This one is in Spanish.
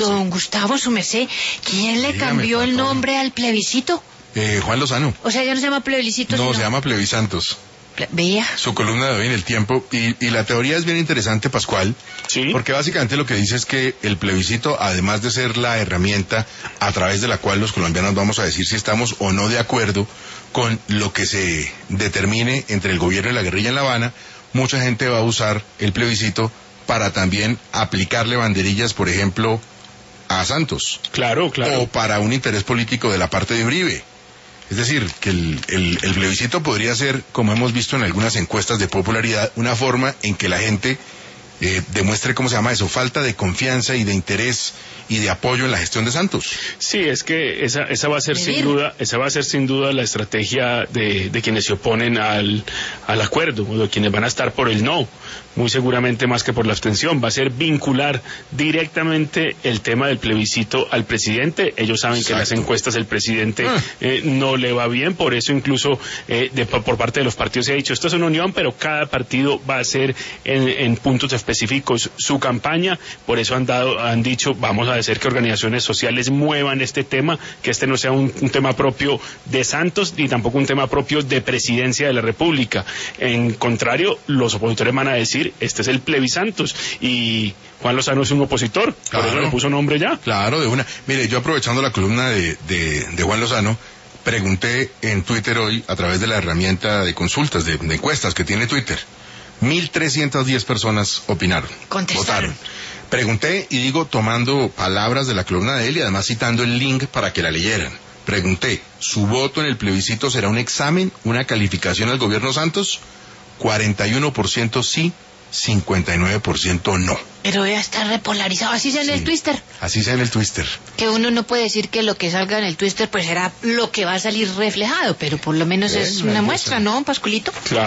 Don Gustavo, su merced, ¿quién le cambió el nombre al plebiscito? Juan Lozano. O sea, ya no se llama plebiscito, No, sino... se llama Plebisantos. Vea. Su columna de hoy en El Tiempo, y la teoría es bien interesante, Pascual, Sí. porque básicamente lo que dice es que el plebiscito, además de ser la herramienta a través de la cual los colombianos vamos a decir si estamos o no de acuerdo con lo que se determine entre el gobierno y la guerrilla en La Habana, mucha gente va a usar el plebiscito para también aplicarle banderillas, por ejemplo, a Santos. Claro. O para un interés político de la parte de Uribe. Es decir, que el plebiscito podría ser, como hemos visto en algunas encuestas de popularidad, una forma en que la gente demuestre, ¿cómo se llama eso?, falta de confianza y de interés y de apoyo en la gestión de Santos. Sí, es que esa va a ser sin duda la estrategia de quienes se oponen al acuerdo, o de quienes van a estar por el no, muy seguramente más que por la abstención. Va a ser vincular directamente el tema del plebiscito al presidente. Ellos saben Exacto. que en las encuestas el presidente no le va bien, por eso incluso por parte de los partidos se ha dicho, esto es una unión, pero cada partido va a hacer en puntos específicos su campaña. Por eso han dicho, vamos a hacer que organizaciones sociales muevan este tema, que este no sea un tema propio de Santos ni tampoco un tema propio de Presidencia de la República. En contrario, los opositores van a decir, este es el Plebisantos, y Juan Lozano es un opositor, claro. Por eso le puso nombre ya. Claro, de una. Mire, yo aprovechando la columna de Juan Lozano, pregunté en Twitter hoy, a través de la herramienta de consultas, de encuestas que tiene Twitter, 1.310 personas opinaron. Contestaron. Votaron. Pregunté, y digo, tomando palabras de la columna de él y además citando el link para que la leyeran. Pregunté, ¿su voto en el plebiscito será un examen, una calificación al gobierno Santos? 41% sí, 59% no. Pero ya está repolarizado, así sea en el Twitter. Así sea en el Twitter. Que uno no puede decir que lo que salga en el Twitter pues será lo que va a salir reflejado, pero por lo menos es una muestra, ¿no, Pascualito? Claro.